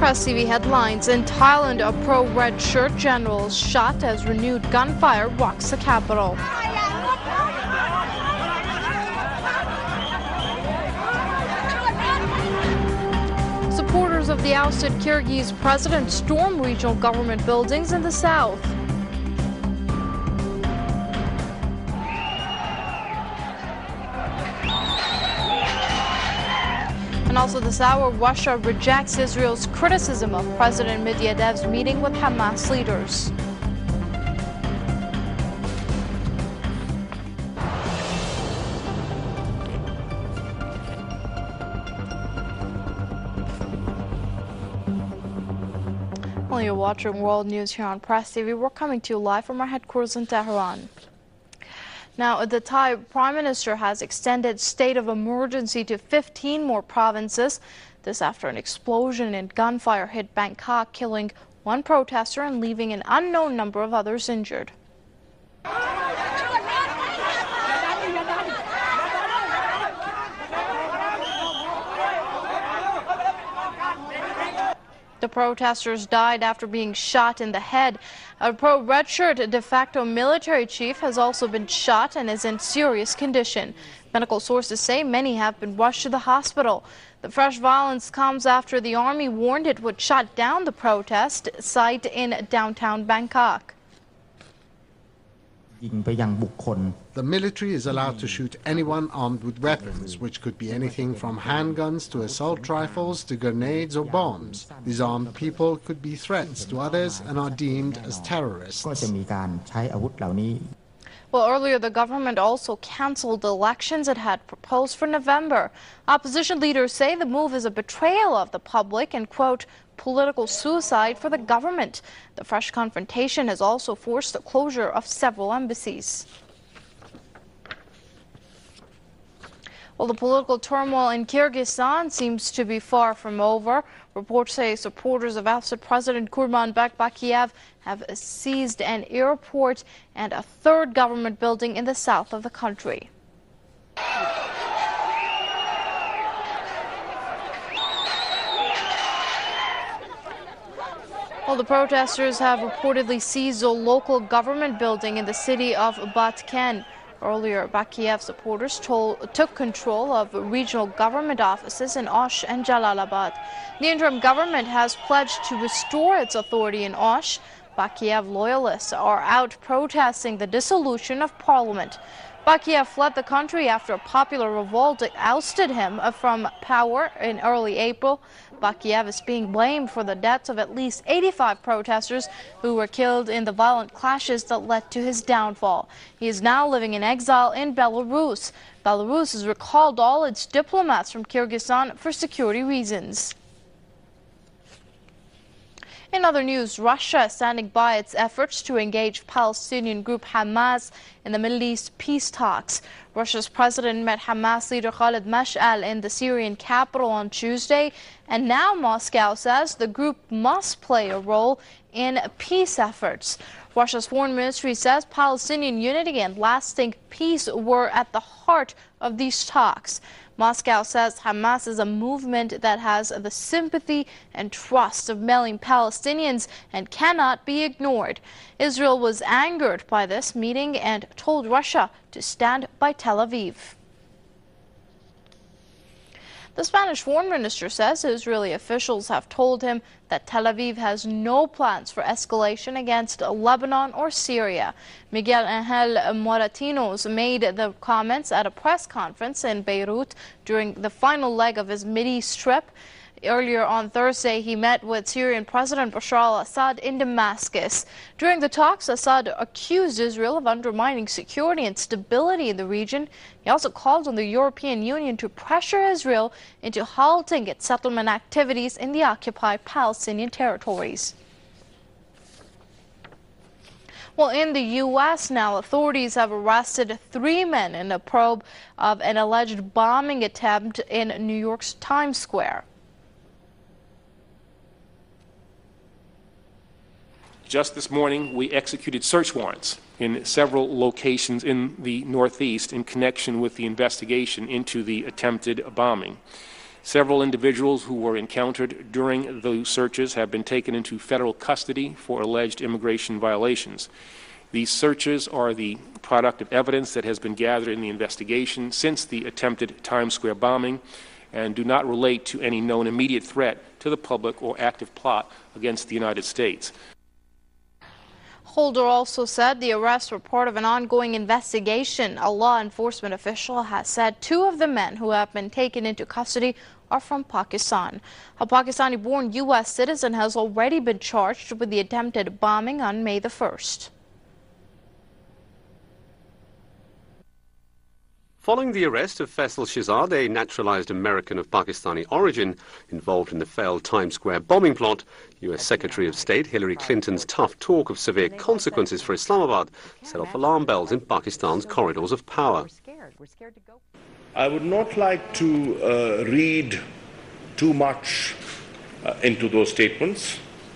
Press TV headlines. In Thailand, a pro-red shirt general is shot as renewed gunfire rocks the capital. Supporters of the ousted Kyrgyz president storm regional government buildings in the south. And also this hour, Russia rejects Israel's criticism of President Medvedev's meeting with Hamas leaders. Well, you're watching World News here on Press TV. We're coming to you live from our headquarters in Tehran. Now, the Thai Prime Minister has extended state of emergency to 15 more provinces. This after an explosion and gunfire hit Bangkok, killing one protester and leaving an unknown number of others injured. The protesters died after being shot in the head. A pro-red shirt de facto military chief has also been shot and is in serious condition. Medical sources say many have been rushed to the hospital. The fresh violence comes after the army warned it would shut down the protest site in downtown Bangkok. The military is allowed to shoot anyone armed with weapons, which could be anything from handguns to assault rifles to grenades or bombs. These armed people could be threats to others and are deemed as terrorists. Well, earlier the government also cancelled elections it had proposed for November. Opposition leaders say the move is a betrayal of the public and, quote, political suicide for the government. The fresh confrontation has also forced the closure of several embassies. Well, the political turmoil in Kyrgyzstan seems to be far from over. Reports say supporters of ousted President Kurmanbek Bakiyev have seized an airport and a third government building in the south of the country. Well, the protesters have reportedly seized a local government building in the city of Batken. Earlier, Bakiyev supporters took control of regional government offices in Osh and Jalalabad. The interim government has pledged to restore its authority in Osh. Bakiyev loyalists are out protesting the dissolution of parliament. Bakiyev fled the country after a popular revolt ousted him from power in early April. Bakiyev is being blamed for the deaths of at least 85 protesters who were killed in the violent clashes that led to his downfall. He is now living in exile in Belarus. Belarus has recalled all its diplomats from Kyrgyzstan for security reasons. In other news, Russia is standing by its efforts to engage Palestinian group Hamas in the Middle East peace talks. Russia's president met Hamas leader Khalid Mash'al in the Syrian capital on Tuesday, and now Moscow says the group must play a role in peace efforts. Russia's foreign ministry says Palestinian unity and lasting peace were at the heart of these talks. Moscow says Hamas is a movement that has the sympathy and trust of many Palestinians and cannot be ignored. Israel was angered by this meeting and told Russia to stand by Tel Aviv. The Spanish foreign minister says Israeli officials have told him that Tel Aviv has no plans for escalation against Lebanon or Syria. Miguel Angel Moratinos made the comments at a press conference in Beirut during the final leg of his Mideast trip. Earlier on Thursday, he met with Syrian President Bashar al-Assad in Damascus. During the talks, Assad accused Israel of undermining security and stability in the region. He also called on the European Union to pressure Israel into halting its settlement activities in the occupied Palestinian territories. Well, in the U.S. now, authorities have arrested 3 men in a probe of an alleged bombing attempt in New York's Times Square. Just this morning, we executed search warrants in several locations in the Northeast in connection with the investigation into the attempted bombing. Several individuals who were encountered during those searches have been taken into federal custody for alleged immigration violations. These searches are the product of evidence that has been gathered in the investigation since the attempted Times Square bombing and do not relate to any known immediate threat to the public or active plot against the United States. Holder also said the arrests were part of an ongoing investigation. A law enforcement official has said 2 of the men who have been taken into custody are from Pakistan. A Pakistani-born U.S. citizen has already been charged with the attempted bombing on May the 1st. Following the arrest of Faisal Shehzad, a naturalized American of Pakistani origin involved in the failed Times Square bombing plot, U.S. Secretary of State Hillary Clinton's tough talk of severe consequences for Islamabad set off alarm bells in Pakistan's corridors of power. I would not like to read too much into those statements.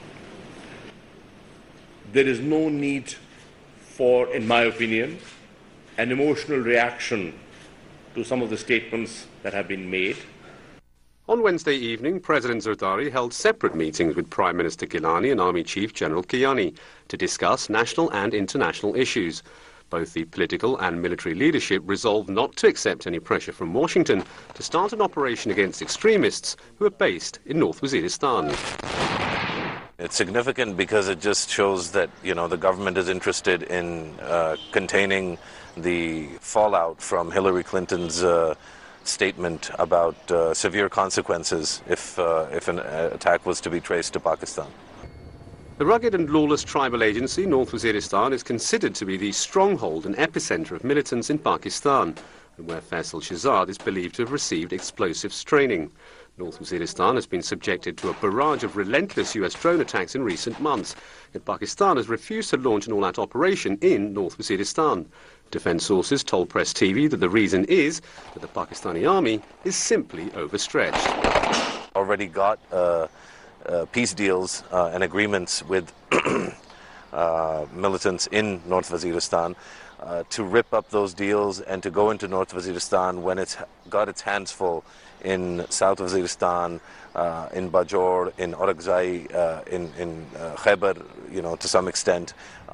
There is no need for, in my opinion, an emotional reaction to some of the statements that have been made. On Wednesday evening, President Zardari held separate meetings with Prime Minister Gilani and Army Chief General Kiani to discuss national and international issues. Both the political and military leadership resolved not to accept any pressure from Washington to start an operation against extremists who are based in North Waziristan. It's significant because it just shows that, the government is interested in containing the fallout from Hillary Clinton's statement about severe consequences if an attack was to be traced to Pakistan. The rugged and lawless tribal agency, North Waziristan, is considered to be the stronghold and epicenter of militants in Pakistan, and where Faisal Shehzad is believed to have received explosives training. North Waziristan has been subjected to a barrage of relentless U.S. drone attacks in recent months, yet Pakistan has refused to launch an all-out operation in North Waziristan. Defence sources told Press TV that the reason is that the Pakistani army is simply overstretched. Already got peace deals and agreements with militants in North Waziristan. To rip up those deals and to go into North Waziristan when it's got its hands full in South Waziristan, in Bajaur, in Orakzai, in Khyber, to some extent,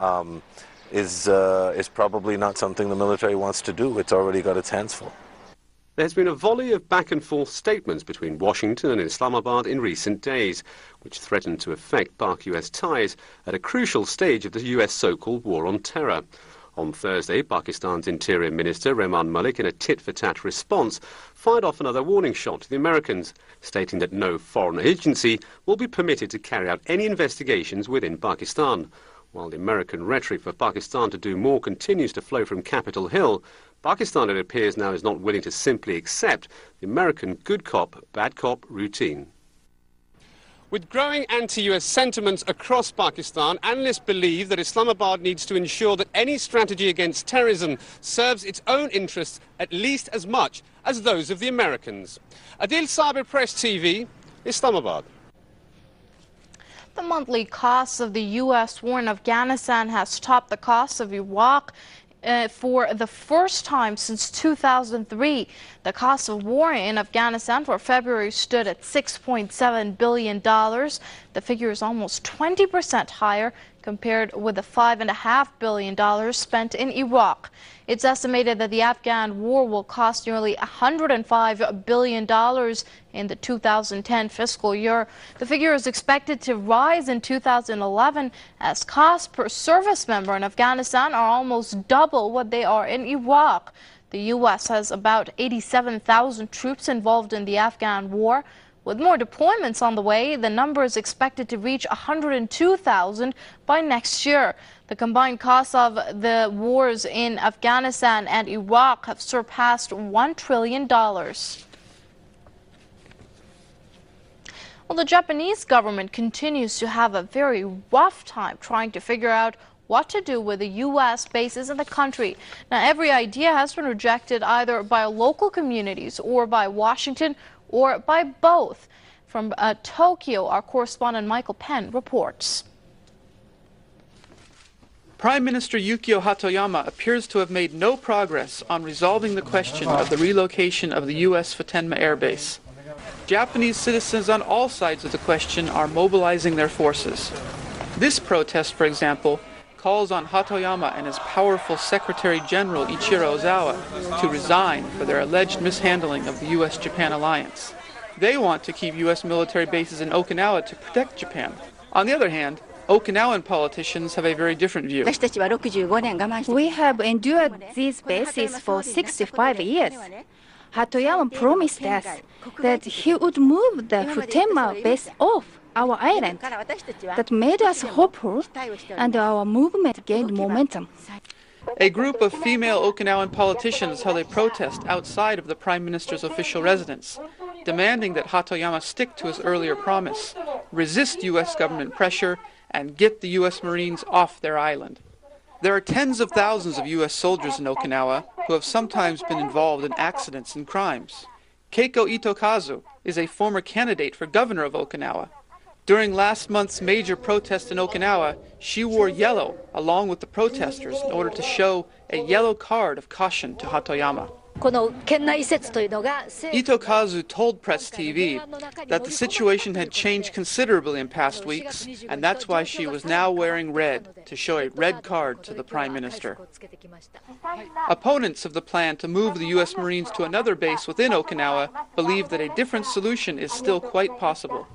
is probably not something the military wants to do. It's already got its hands full. There has been a volley of back-and-forth statements between Washington and Islamabad in recent days, which threaten to affect Pak-US ties at a crucial stage of the US so-called war on terror. On Thursday, Pakistan's Interior Minister Rehman Malik, in a tit-for-tat response, fired off another warning shot to the Americans, stating that no foreign agency will be permitted to carry out any investigations within Pakistan. While the American rhetoric for Pakistan to do more continues to flow from Capitol Hill, Pakistan, it appears now, is not willing to simply accept the American good cop, bad cop routine. With growing anti-US sentiments across Pakistan, analysts believe that Islamabad needs to ensure that any strategy against terrorism serves its own interests at least as much as those of the Americans. Adil Sabir, Press TV, Islamabad. The monthly cost of the U.S. war in Afghanistan has topped the cost of Iraq for the first time since 2003. The cost of war in Afghanistan for February stood at $6.7 billion. The figure is almost 20% higher compared with the $5.5 billion spent in Iraq. It's estimated that the Afghan war will cost nearly $105 billion in the 2010 fiscal year. The figure is expected to rise in 2011 as costs per service member in Afghanistan are almost double what they are in Iraq. The U.S. has about 87,000 troops involved in the Afghan war. With more deployments on the way, the number is expected to reach 102,000 by next year. The combined costs of the wars in Afghanistan and Iraq have surpassed $1 trillion. Well, the Japanese government continues to have a very rough time trying to figure out what to do with the U.S. bases in the country. Now, every idea has been rejected either by local communities or by Washington or by both. From Tokyo, our correspondent Michael Penn reports. Prime Minister Yukio Hatoyama appears to have made no progress on resolving the question of the relocation of the U.S. Futenma Air Base. Japanese citizens on all sides of the question are mobilizing their forces. This protest, for example, calls on Hatoyama and his powerful Secretary General Ichiro Ozawa to resign for their alleged mishandling of the U.S.-Japan alliance. They want to keep U.S. military bases in Okinawa to protect Japan. On the other hand, Okinawan politicians have a very different view. We have endured these bases for 65 years. Hatoyama promised us that he would move the Futenma base off our island. That made us hopeful, and our movement gained momentum. A group of female Okinawan politicians held a protest outside of the Prime Minister's official residence, demanding that Hatoyama stick to his earlier promise, resist U.S. government pressure, and get the U.S. Marines off their island. There are tens of thousands of U.S. soldiers in Okinawa who have sometimes been involved in accidents and crimes. Keiko Itokazu is a former candidate for governor of Okinawa. During last month's major protest in Okinawa, she wore yellow along with the protesters in order to show a yellow card of caution to Hatoyama. Itokazu told Press TV that the situation had changed considerably in past weeks, and that's why she was now wearing red, to show a red card to the Prime Minister. Opponents of the plan to move the U.S. Marines to another base within Okinawa believe that a different solution is still quite possible.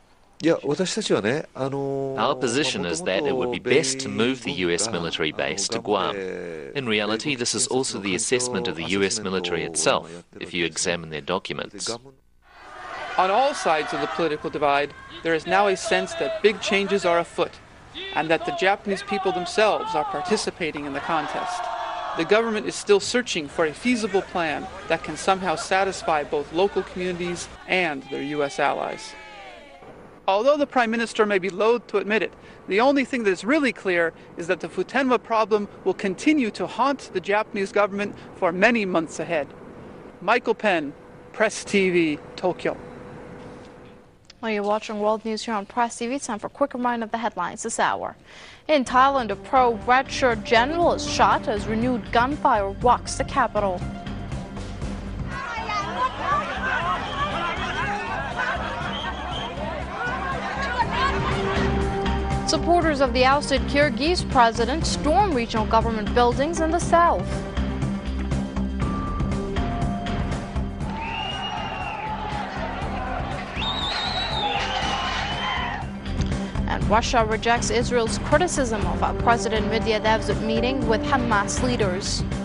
Our position is that it would be best to move the US military base to Guam. In reality, this is also the assessment of the US military itself, if you examine their documents. On all sides of the political divide, there is now a sense that big changes are afoot, and that the Japanese people themselves are participating in the contest. The government is still searching for a feasible plan that can somehow satisfy both local communities and their US allies. Although the Prime Minister may be loath to admit it, the only thing that is really clear is that the Futenma problem will continue to haunt the Japanese government for many months ahead. Michael Penn, Press TV, Tokyo. Well, you're watching World News here on Press TV. It's time for a quick reminder of the headlines this hour. In Thailand, a pro-red shirt general is shot as renewed gunfire rocks the capital. Supporters of the ousted Kyrgyz president storm regional government buildings in the south. And Russia rejects Israel's criticism of President Medyevev's meeting with Hamas leaders.